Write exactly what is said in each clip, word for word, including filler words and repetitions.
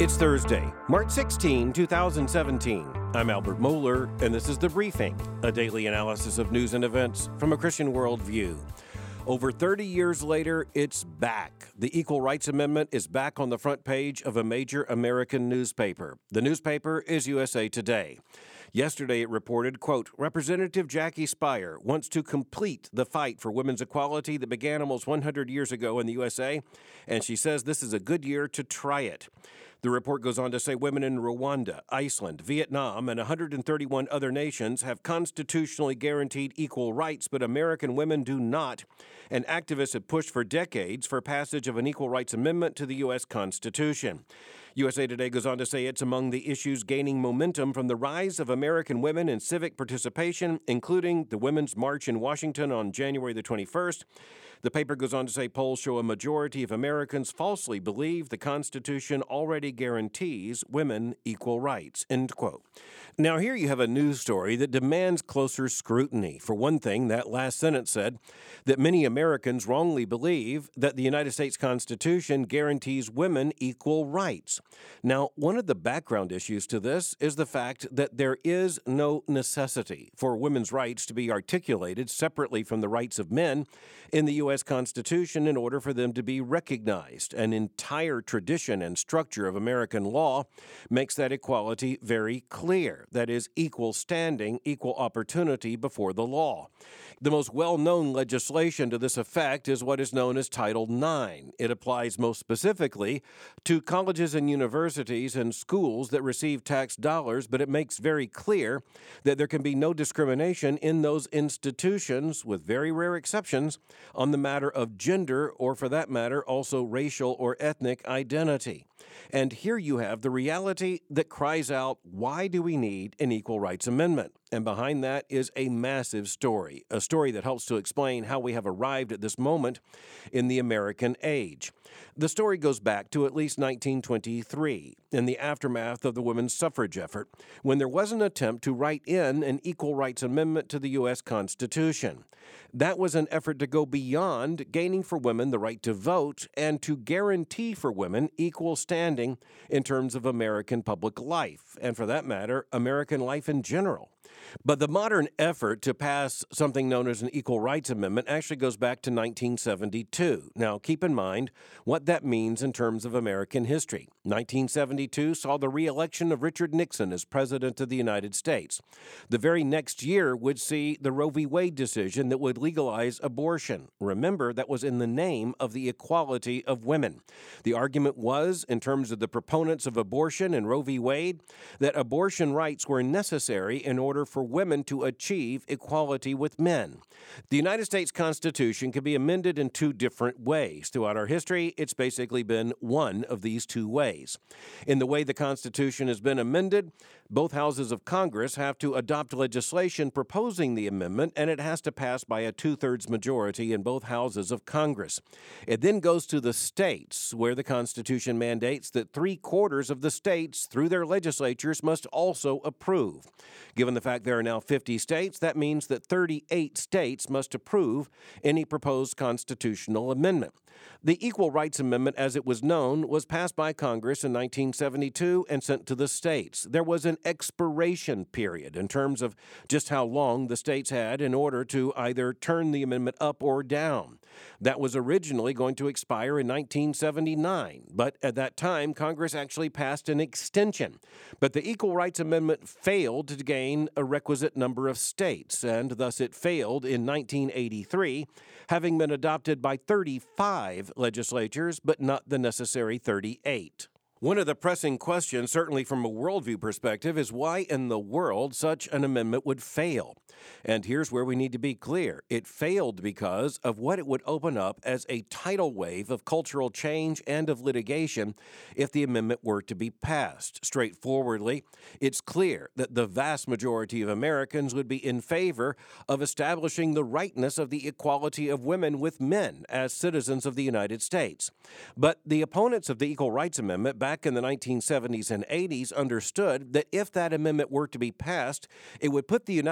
It's Thursday, March sixteenth, twenty seventeen. I'm Albert Mohler, and this is The Briefing, a daily analysis of news and events from a Christian worldview. Over thirty years later, it's back. The Equal Rights Amendment is back on the front page of a major American newspaper. The newspaper is U S A Today. Yesterday it reported, quote, Representative Jackie Speier wants to complete the fight for women's equality that began almost one hundred years ago in the U S A, and she says this is a good year to try it. The report goes on to say women in Rwanda, Iceland, Vietnam, and one hundred thirty-one other nations have constitutionally guaranteed equal rights, but American women do not. And activists have pushed for decades for passage of an Equal Rights Amendment to the U S Constitution. U S A Today goes on to say it's among the issues gaining momentum from the rise of American women in civic participation, including the Women's March in Washington on January the twenty-first. The paper goes on to say polls show a majority of Americans falsely believe the Constitution already guarantees women equal rights, end quote. Now, here you have a news story that demands closer scrutiny. For one thing, that last sentence said that many Americans wrongly believe that the United States Constitution guarantees women equal rights. Now, one of the background issues to this is the fact that there is no necessity for women's rights to be articulated separately from the rights of men in the U S Constitution in order for them to be recognized. An entire tradition and structure of American law makes that equality very clear. That is, equal standing, equal opportunity before the law. The most well-known legislation to this effect is what is known as Title nine. It applies most specifically to colleges and universities and schools that receive tax dollars, but it makes very clear that there can be no discrimination in those institutions, with very rare exceptions, on the matter of gender or, for that matter, also racial or ethnic identity. And here you have the reality that cries out, why do we need an Equal Rights Amendment? And behind that is a massive story, a story that helps to explain how we have arrived at this moment in the American age. The story goes back to at least nineteen twenty-three, in the aftermath of the women's suffrage effort, when there was an attempt to write in an Equal Rights Amendment to the U S Constitution. That was an effort to go beyond gaining for women the right to vote and to guarantee for women equal standing in terms of American public life, and for that matter, American life in general. But the modern effort to pass something known as an Equal Rights Amendment actually goes back to nineteen seventy-two. Now, keep in mind what that means in terms of American history. nineteen seventy-two saw the re-election of Richard Nixon as President of the United States. The very next year would see the Roe v. Wade decision that would legalize abortion. Remember, that was in the name of the equality of women. The argument was, in terms of the proponents of abortion and Roe v. Wade, that abortion rights were necessary in order for women to achieve equality with men. The United States Constitution can be amended in two different ways. Throughout our history, it's basically been one of these two ways. In the way the Constitution has been amended, both houses of Congress have to adopt legislation proposing the amendment, and it has to pass by a two-thirds majority in both houses of Congress. It then goes to the states, where the Constitution mandates that three-quarters of the states, through their legislatures, must also approve. Given the fact there are now fifty states, that means that thirty-eight states must approve any proposed constitutional amendment. The Equal Rights Amendment, as it was known, was passed by Congress in nineteen seventy-two and sent to the states. There was an expiration period in terms of just how long the states had in order to either turn the amendment up or down. That was originally going to expire in nineteen seventy-nine, but at that time, Congress actually passed an extension. But the Equal Rights Amendment failed to gain a requisite number of states, and thus it failed in nineteen eighty-three, having been adopted by thirty-five legislatures, but not the necessary thirty-eight. One of the pressing questions, certainly from a worldview perspective, is why in the world such an amendment would fail. And here's where we need to be clear. It failed because of what it would open up as a tidal wave of cultural change and of litigation if the amendment were to be passed. Straightforwardly, it's clear that the vast majority of Americans would be in favor of establishing the rightness of the equality of women with men as citizens of the United States. But the opponents of the Equal Rights Amendment back Back in the nineteen seventies and eighties understood that if that amendment were to be passed, it would put the United States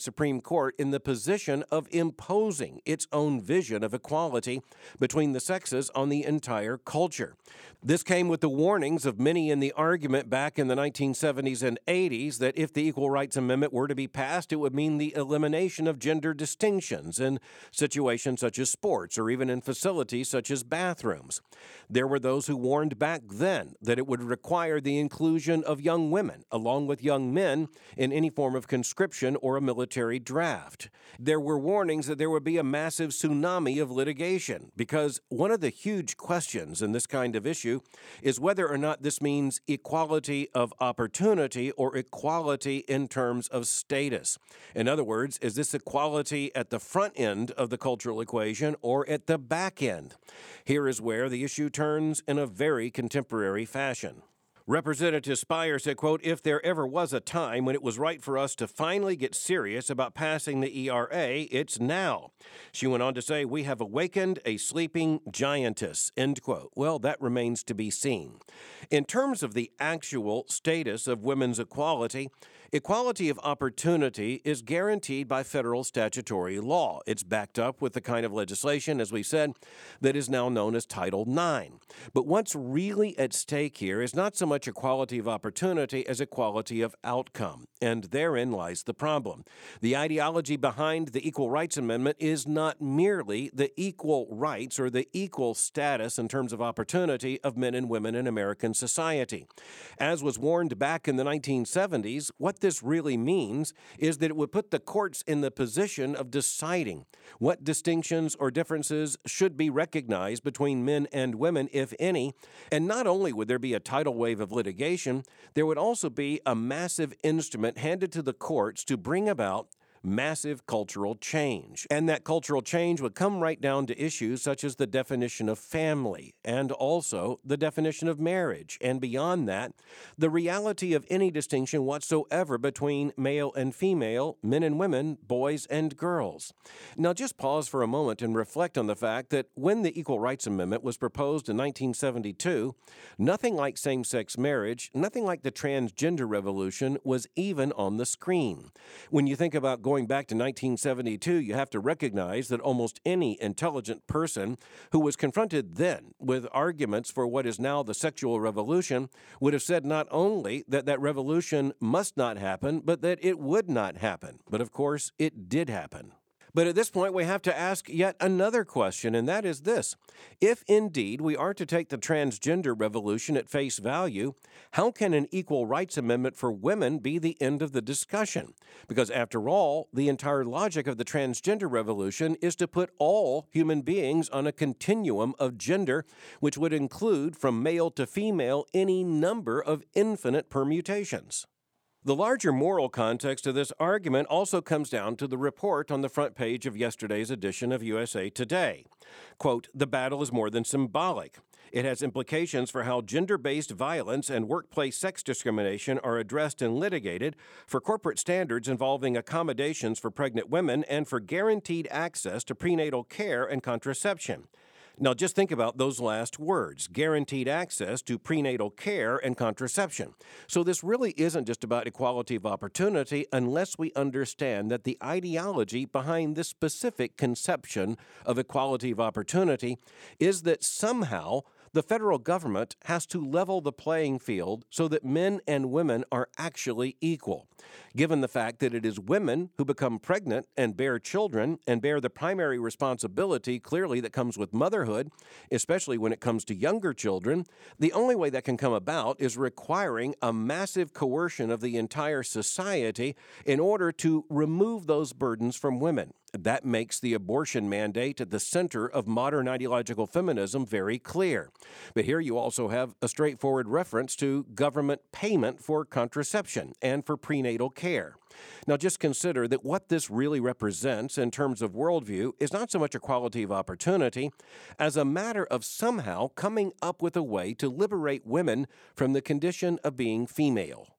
States Supreme Court in the position of imposing its own vision of equality between the sexes on the entire culture. This came with the warnings of many in the argument back in the nineteen seventies and eighties that if the Equal Rights Amendment were to be passed, it would mean the elimination of gender distinctions in situations such as sports or even in facilities such as bathrooms. There were those who warned back then that it would require the inclusion of young women along with young men in any form of conscription or a military draft. There were warnings that there would be a massive tsunami of litigation because one of the huge questions in this kind of issue is whether or not this means equality of opportunity or equality in terms of status. In other words, is this equality at the front end of the cultural equation or at the back end? Here is where the issue turns in a very contemporary fashion. Representative Spire said, quote, "If there ever was a time when it was right for us to finally get serious about passing the E R A, it's now." She went on to say, "We have awakened a sleeping giantess," end quote. Well, that remains to be seen. In terms of the actual status of women's equality, equality of opportunity is guaranteed by federal statutory law. It's backed up with the kind of legislation, as we said, that is now known as Title nine. But what's really at stake here is not so much equality of opportunity as equality of outcome, and therein lies the problem. The ideology behind the Equal Rights Amendment is not merely the equal rights or the equal status in terms of opportunity of men and women in American society. As was warned back in the nineteen seventies, what this really means is that it would put the courts in the position of deciding what distinctions or differences should be recognized between men and women, if any. And not only would there be a tidal wave of litigation, there would also be a massive instrument handed to the courts to bring about massive cultural change. And that cultural change would come right down to issues such as the definition of family and also the definition of marriage. And beyond that, the reality of any distinction whatsoever between male and female, men and women, boys and girls. Now, just pause for a moment and reflect on the fact that when the Equal Rights Amendment was proposed in nineteen seventy-two, nothing like same-sex marriage, nothing like the transgender revolution was even on the screen. When you think about going Going back to nineteen seventy-two, you have to recognize that almost any intelligent person who was confronted then with arguments for what is now the sexual revolution would have said not only that that revolution must not happen, but that it would not happen. But of course, it did happen. But at this point, we have to ask yet another question, and that is this. If indeed we are to take the transgender revolution at face value, how can an equal rights amendment for women be the end of the discussion? Because after all, the entire logic of the transgender revolution is to put all human beings on a continuum of gender, which would include from male to female any number of infinite permutations. The larger moral context of this argument also comes down to the report on the front page of yesterday's edition of U S A Today. Quote, "The battle is more than symbolic. It has implications for how gender-based violence and workplace sex discrimination are addressed and litigated, for corporate standards involving accommodations for pregnant women, and for guaranteed access to prenatal care and contraception." Now, just think about those last words, guaranteed access to prenatal care and contraception. So this really isn't just about equality of opportunity unless we understand that the ideology behind this specific conception of equality of opportunity is that somehow the federal government has to level the playing field so that men and women are actually equal. Given the fact that it is women who become pregnant and bear children and bear the primary responsibility clearly that comes with motherhood, especially when it comes to younger children, the only way that can come about is requiring a massive coercion of the entire society in order to remove those burdens from women. That makes the abortion mandate at the center of modern ideological feminism very clear. But here you also have a straightforward reference to government payment for contraception and for prenatal care. Now, just consider that what this really represents in terms of worldview is not so much equality of opportunity as a matter of somehow coming up with a way to liberate women from the condition of being female.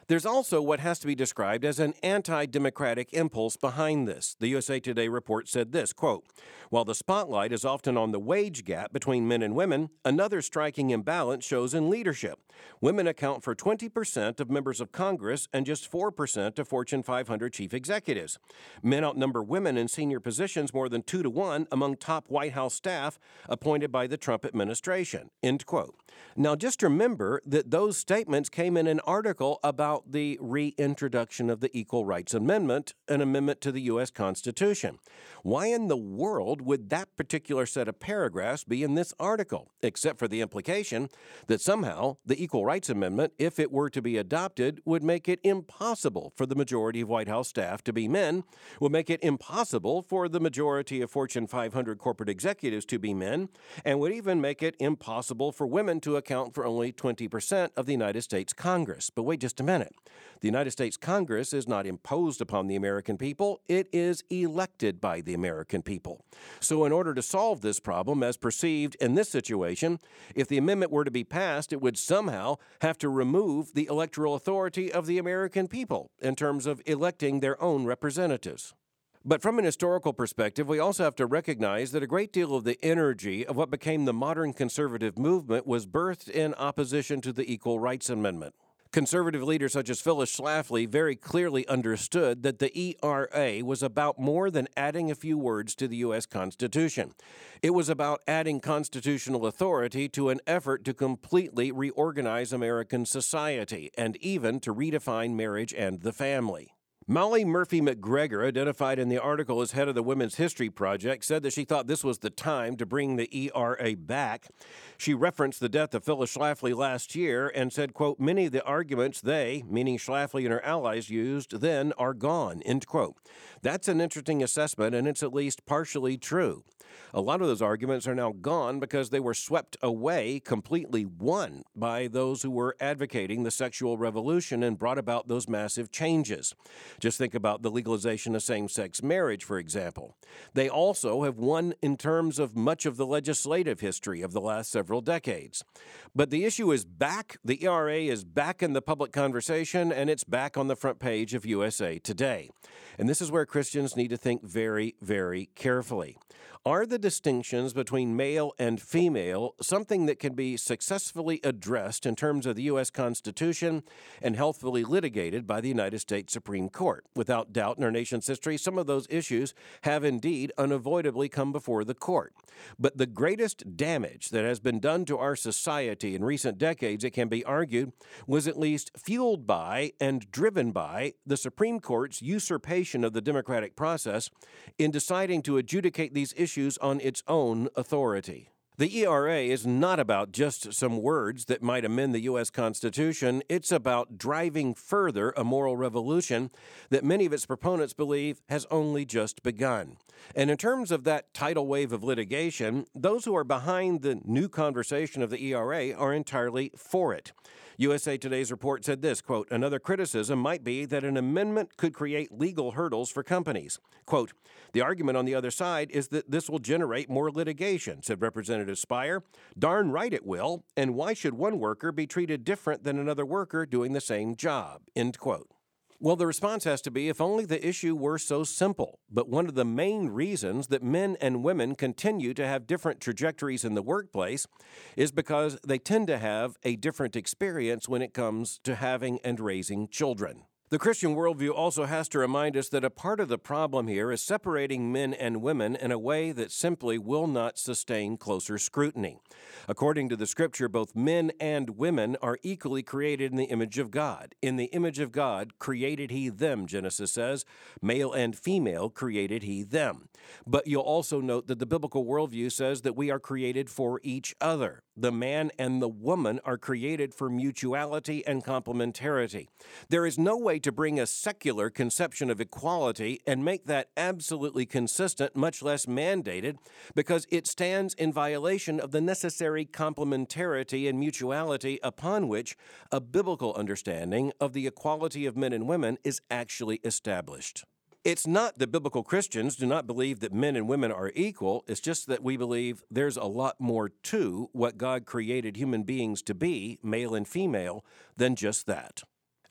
There's also what has to be described as an anti-democratic impulse behind this. The U S A Today report said this, quote, "While the spotlight is often on the wage gap between men and women, another striking imbalance shows in leadership. Women account for twenty percent of members of Congress and just four percent of Fortune five hundred chief executives. Men outnumber women in senior positions more than two to one among top White House staff appointed by the Trump administration," end quote. Now, just remember that those statements came in an article about the reintroduction of the Equal Rights Amendment, an amendment to the U S Constitution. Why in the world would that particular set of paragraphs be in this article, except for the implication that somehow the Equal Rights Amendment, if it were to be adopted, would make it impossible for the majority of White House staff to be men, would make it impossible for the majority of Fortune five hundred corporate executives to be men, and would even make it impossible for women to account for only twenty percent of the United States Congress. But wait just a minute. The United States Congress is not imposed upon the American people. It is elected by the American people. So in order to solve this problem as perceived in this situation, if the amendment were to be passed, it would somehow have to remove the electoral authority of the American people in terms of electing their own representatives. But from an historical perspective, we also have to recognize that a great deal of the energy of what became the modern conservative movement was birthed in opposition to the Equal Rights Amendment. Conservative leaders such as Phyllis Schlafly very clearly understood that the E R A was about more than adding a few words to the U S Constitution. It was about adding constitutional authority to an effort to completely reorganize American society and even to redefine marriage and the family. Molly Murphy McGregor, identified in the article as head of the Women's History Project, said that she thought this was the time to bring the E R A back. She referenced the death of Phyllis Schlafly last year and said, quote, "Many of the arguments they, meaning Schlafly and her allies, used then are gone," end quote. That's an interesting assessment, and it's at least partially true. A lot of those arguments are now gone because they were swept away, completely won by those who were advocating the sexual revolution and brought about those massive changes. Just think about the legalization of same-sex marriage, for example. They also have won in terms of much of the legislative history of the last several decades. But the issue is back. The E R A is back in the public conversation, and it's back on the front page of U S A Today. And this is where Christians need to think very, very carefully. Are the distinctions between male and female something that can be successfully addressed in terms of the U S Constitution and healthfully litigated by the United States Supreme Court? Without doubt, in our nation's history, some of those issues have indeed unavoidably come before the court. But the greatest damage that has been done to our society in recent decades, it can be argued, was at least fueled by and driven by the Supreme Court's usurpation of the democratic process in deciding to adjudicate these issues on its own authority. The E R A is not about just some words that might amend the U S Constitution. It's about driving further a moral revolution that many of its proponents believe has only just begun. And in terms of that tidal wave of litigation, those who are behind the new conversation of the E R A are entirely for it. U S A Today's report said this, quote, "Another criticism might be that an amendment could create legal hurdles for companies." Quote, "The argument on the other side is that this will generate more litigation," said Representative Spire. "Darn right it will, and why should one worker be treated different than another worker doing the same job?" End quote. Well, the response has to be, if only the issue were so simple. But one of the main reasons that men and women continue to have different trajectories in the workplace is because they tend to have a different experience when it comes to having and raising children. The Christian worldview also has to remind us that a part of the problem here is separating men and women in a way that simply will not sustain closer scrutiny. According to the Scripture, both men and women are equally created in the image of God. In the image of God created He them, Genesis says. Male and female created He them. But you'll also note that the biblical worldview says that we are created for each other. The man and the woman are created for mutuality and complementarity. There is no way to bring a secular conception of equality and make that absolutely consistent, much less mandated, because it stands in violation of the necessary complementarity and mutuality upon which a biblical understanding of the equality of men and women is actually established. It's not that biblical Christians do not believe that men and women are equal. It's just that we believe there's a lot more to what God created human beings to be, male and female, than just that.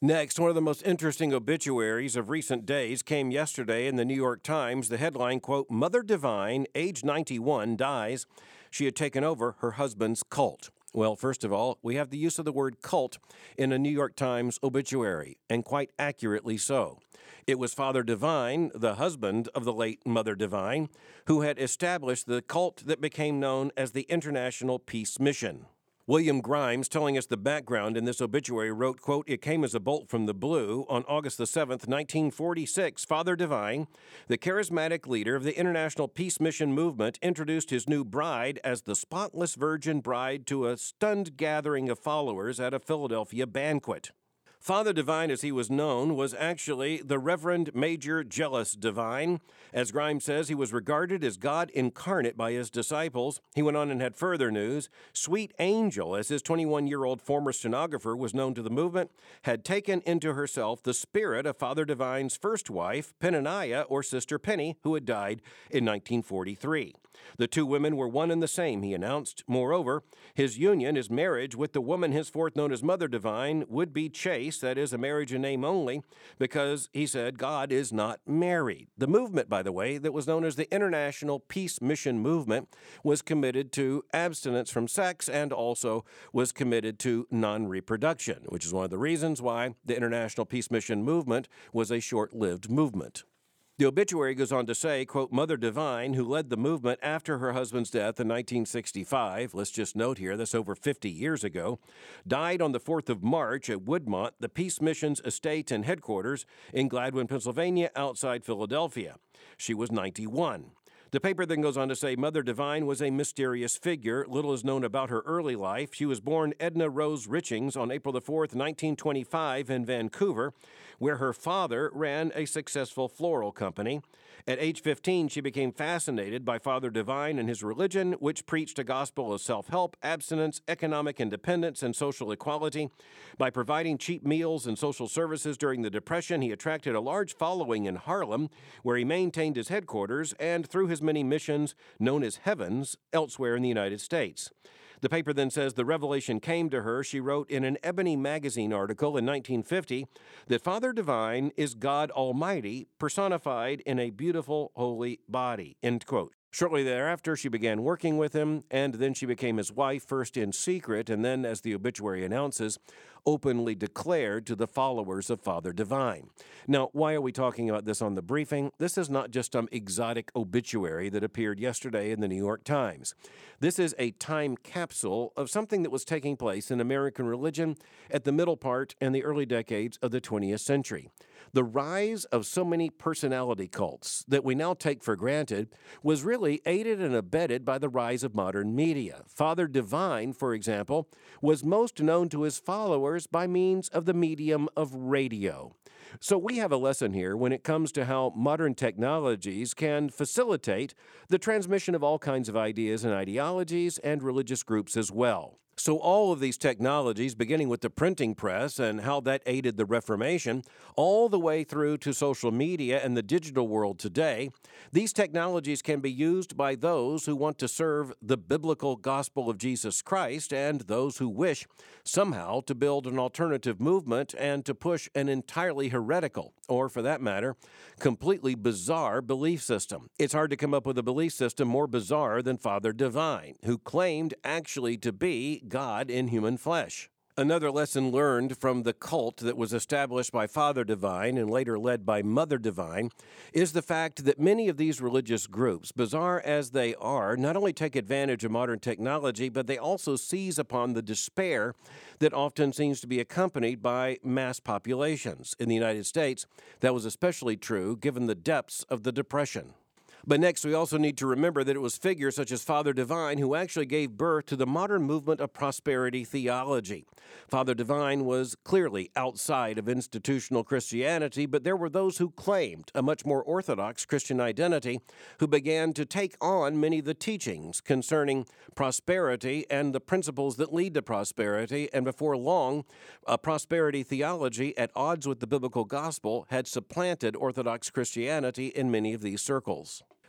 Next, one of the most interesting obituaries of recent days came yesterday in the New York Times. The headline, quote, Mother Divine, age ninety-one, dies. She had taken over her husband's cult. Well, first of all, we have the use of the word cult in a New York Times obituary, and quite accurately so. It was Father Divine, the husband of the late Mother Divine, who had established the cult that became known as the International Peace Mission. William Grimes, telling us the background in this obituary, wrote, quote, It came as a bolt from the blue. On August the seventh, nineteen forty-six, Father Divine, the charismatic leader of the International Peace Mission movement, introduced his new bride as the spotless virgin bride to a stunned gathering of followers at a Philadelphia banquet. Father Divine, as he was known, was actually the Reverend Major Jealous Divine. As Grimes says, he was regarded as God incarnate by his disciples. He went on and had further news. Sweet Angel, as his twenty-one-year-old former stenographer was known to the movement, had taken into herself the spirit of Father Divine's first wife, Penaniah, or Sister Penny, who had died in nineteen forty-three. The two women were one and the same, he announced. Moreover, his union, his marriage with the woman henceforth known as Mother Divine, would be chaste, that is, a marriage in name only, because, he said, God is not married. The movement, by the way, that was known as the International Peace Mission Movement, was committed to abstinence from sex and also was committed to non-reproduction, which is one of the reasons why the International Peace Mission Movement was a short-lived movement. The obituary goes on to say, quote, Mother Divine, who led the movement after her husband's death in nineteen sixty-five, let's just note here, that's over fifty years ago, died on the fourth of March at Woodmont, the Peace Mission's estate and headquarters in Gladwin, Pennsylvania, outside Philadelphia. She was ninety-one. The paper then goes on to say Mother Divine was a mysterious figure. Little is known about her early life. She was born Edna Rose Richings on April the fourth, nineteen twenty-five in Vancouver, where her father ran a successful floral company. At age fifteen, she became fascinated by Father Divine and his religion, which preached a gospel of self-help, abstinence, economic independence, and social equality. By providing cheap meals and social services during the Depression, he attracted a large following in Harlem, where he maintained his headquarters, and through his many missions, known as Heavens, elsewhere in the United States. The paper then says the revelation came to her, she wrote in an Ebony magazine article in nineteen fifty, that Father Divine is God Almighty personified in a beautiful, holy body, end quote. Shortly thereafter, she began working with him, and then she became his wife, first in secret, and then, as the obituary announces, openly declared to the followers of Father Divine. Now, why are we talking about this on the briefing? This is not just some exotic obituary that appeared yesterday in the New York Times. This is a time capsule of something that was taking place in American religion at the middle part and the early decades of the twentieth century. The rise of so many personality cults that we now take for granted was really aided and abetted by the rise of modern media. Father Divine, for example, was most known to his followers by means of the medium of radio. So we have a lesson here when it comes to how modern technologies can facilitate the transmission of all kinds of ideas and ideologies and religious groups as well. So all of these technologies, beginning with the printing press and how that aided the Reformation, all the way through to social media and the digital world today, these technologies can be used by those who want to serve the biblical gospel of Jesus Christ and those who wish somehow to build an alternative movement and to push an entirely heretical, or for that matter, completely bizarre belief system. It's hard to come up with a belief system more bizarre than Father Divine, who claimed actually to be God in human flesh. Another lesson learned from the cult that was established by Father Divine and later led by Mother Divine is the fact that many of these religious groups, bizarre as they are, not only take advantage of modern technology, but they also seize upon the despair that often seems to be accompanied by mass populations. In the United States, that was especially true given the depths of the Depression. But next, we also need to remember that it was figures such as Father Divine who actually gave birth to the modern movement of prosperity theology. Father Divine was clearly outside of institutional Christianity, but there were those who claimed a much more orthodox Christian identity who began to take on many of the teachings concerning prosperity and the principles that lead to prosperity, and before long, a prosperity theology at odds with the biblical gospel had supplanted Orthodox Christianity in many of these circles.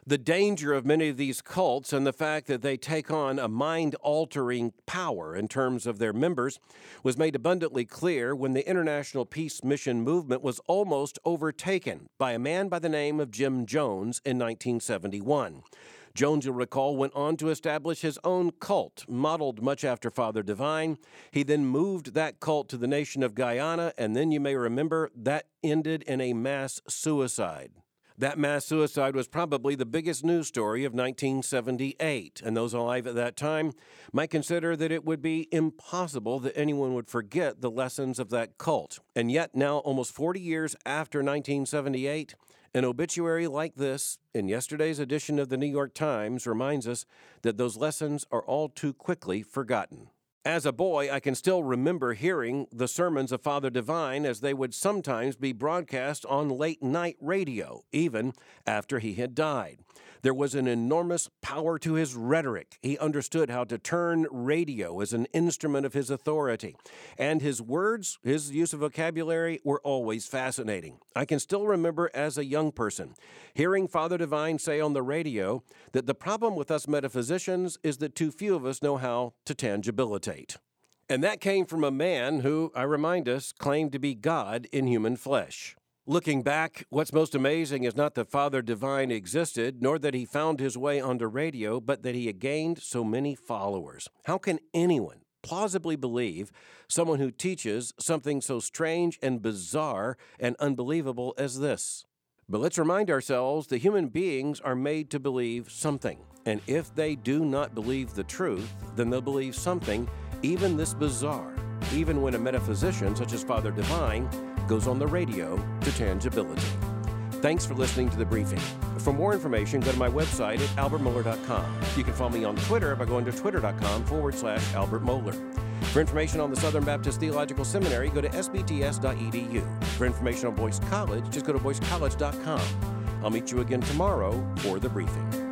The danger of many of these cults and the fact that they take on a mind-altering power in terms of their members was made abundantly clear when the International Peace Mission movement was almost overtaken by a man by the name of Jim Jones in nineteen seventy-one. Jones, you'll recall, went on to establish his own cult, modeled much after Father Divine. He then moved that cult to the nation of Guyana, and then you may remember that ended in a mass suicide. That mass suicide was probably the biggest news story of nineteen seventy-eight, and those alive at that time might consider that it would be impossible that anyone would forget the lessons of that cult. And yet now, almost forty years after nineteen seventy-eight, an obituary like this in yesterday's edition of the New York Times reminds us that those lessons are all too quickly forgotten. As a boy, I can still remember hearing the sermons of Father Divine as they would sometimes be broadcast on late-night radio, even after he had died. There was an enormous power to his rhetoric. He understood how to turn radio as an instrument of his authority. And his words, his use of vocabulary, were always fascinating. I can still remember as a young person hearing Father Divine say on the radio that the problem with us metaphysicians is that too few of us know how to tangibilitate. And that came from a man who, I remind us, claimed to be God in human flesh. Looking back, what's most amazing is not that Father Divine existed, nor that he found his way onto radio, but that he had gained so many followers. How can anyone plausibly believe someone who teaches something so strange and bizarre and unbelievable as this? But let's remind ourselves that human beings are made to believe something. And if they do not believe the truth, then they'll believe something, even this bizarre, even when a metaphysician such as Father Divine goes on the radio to tangibility. Thanks for listening to The Briefing. For more information, go to my website at albert mohler dot com. You can follow me on Twitter by going to twitter.com forward slash Albert Mohler. For information on the Southern Baptist Theological Seminary, go to s b t s dot e d u. For information on Boyce College, just go to boyce college dot com. I'll meet you again tomorrow for The Briefing.